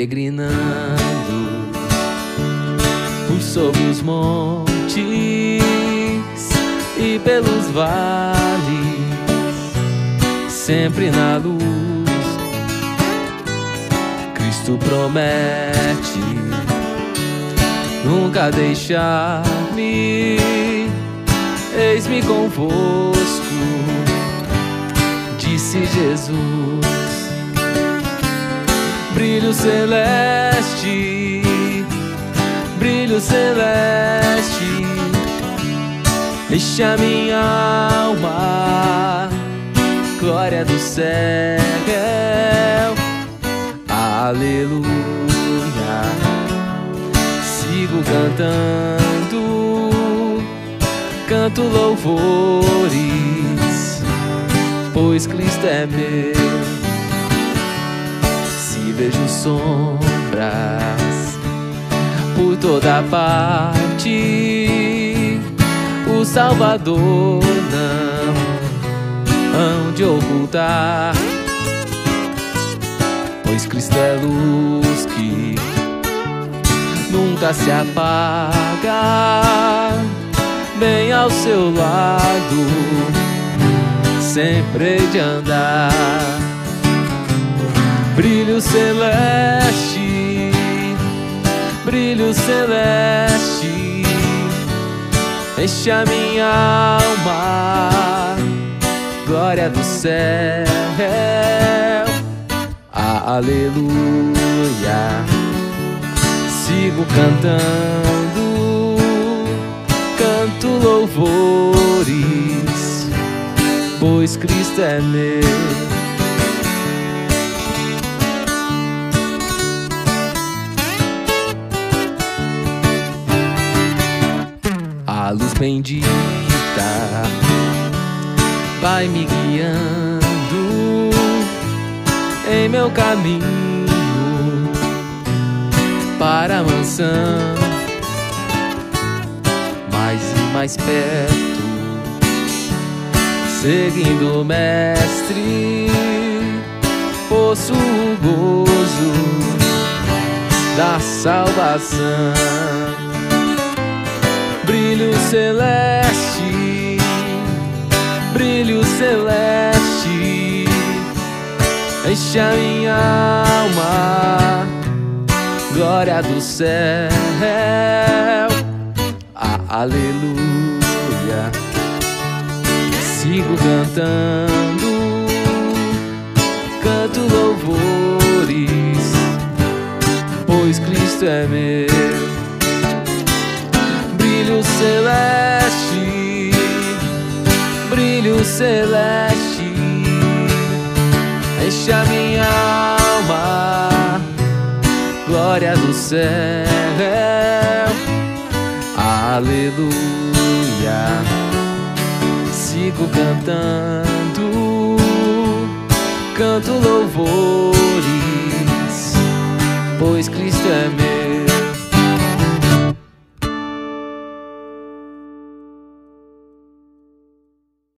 peregrinando por sobre os montes e pelos vales, sempre na luz. Cristo promete nunca deixar-me. Eis-me convosco, disse Jesus. Brilho celeste, brilho celeste, enche a minha alma, glória do céu. Aleluia, sigo cantando, canto louvores, pois Cristo é meu. Se vejo sombras por toda parte, o Salvador não hão de ocultar, pois Cristo é luz que nunca se apaga. Bem ao seu lado sempre hei de andar. Brilho celeste, brilho celeste, enche a minha alma, glória do céu. Aleluia, sigo cantando, canto louvores, pois Cristo é meu. A luz bendita vai me guiando em meu caminho para a mansão, mais e mais perto, seguindo o Mestre, ouço o gozo da salvação. Brilho celeste, brilho celeste, enche a minha alma, glória do céu. Aleluia, sigo cantando, canto louvores, pois Cristo é meu. Brilho celeste, brilho celeste, enche a minha alma, glória do céu. Aleluia, sigo cantando, canto louvores, pois Cristo é meu.